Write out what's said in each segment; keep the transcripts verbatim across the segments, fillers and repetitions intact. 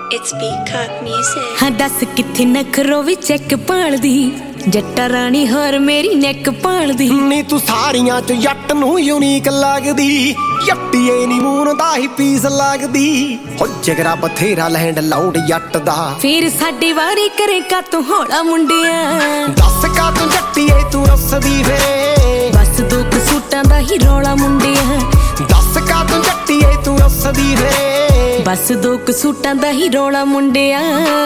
It's Peacock Music. हाँ दस किथे नखरो भी चेक पालदी जट्टा रानी हर मेरी नेक पालदी नी तू सारियां च जट नूं यूनीक लगदी जट्टीए नी मून दा ही पीस लगदी हो जिगरा बथेरा लैंड लाउंड जट दा फिर साडी वारी करे का तू होड़ा मुंडिया दस का तू जट्टीए तू रसदी वे बस दो क सूटां दा ही रौला मुंडिया दस का तू जट्टीए तू रसदी वे बस दो क सूटां दा ही रौला मुंडिया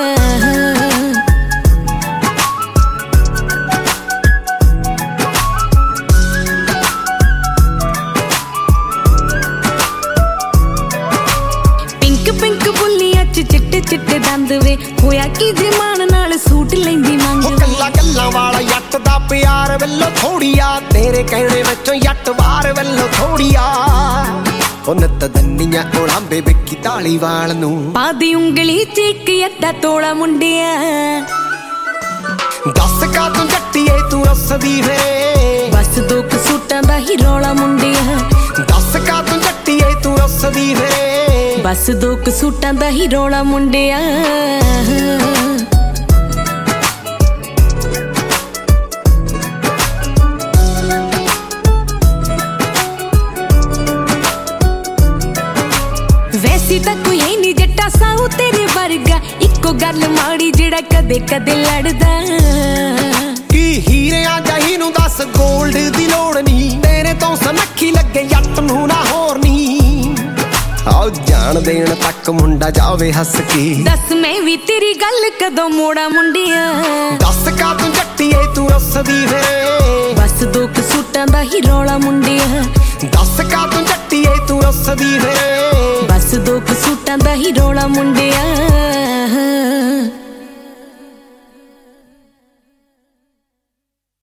चिट्टे चिट्टे दंद वे होया की जे मान नाल सूट लैंदी मंग कल्ला गल्लां वाला जट दा प्यार वल्लो थोड़िया तेरे कहने विचों जट वार वल्लो थोड़िया ओ नत दन्नियां ओलांबे बिक्की ताली वाल नूं पा दी उंगली च इक अद्धा तोला मुंडिया दस का तू जट्टीए तू रसदी वे बस दो क सूटां दा ही रौला मुंडिया दस का तू जट्टीए तू रसदी वे बस दो क सूटां दा ही रौला मुंडिया वैसी तां कोई है नी जट्टा साऊ तेरे वर्गा इक्को गल माड़ी जेड़ा कदे कदे लड़दा की हीरियां जाही नूं दस गोल्ड दी लोड़ नी तेरे तो सनखी लगे जट नूं ना होर नी आओ जान देण तक मुंडा जावे हस के दस मैं भी तेरी गल कदों मोड़ा मुंडिया दस का तू जट्टीए तू रसदी वे बस दो क सूटां दा ही रौला मुंडिया दस का तू जट्टीए तू रसदी वे बस दो क सूटां दा ही रौला मुंडिया।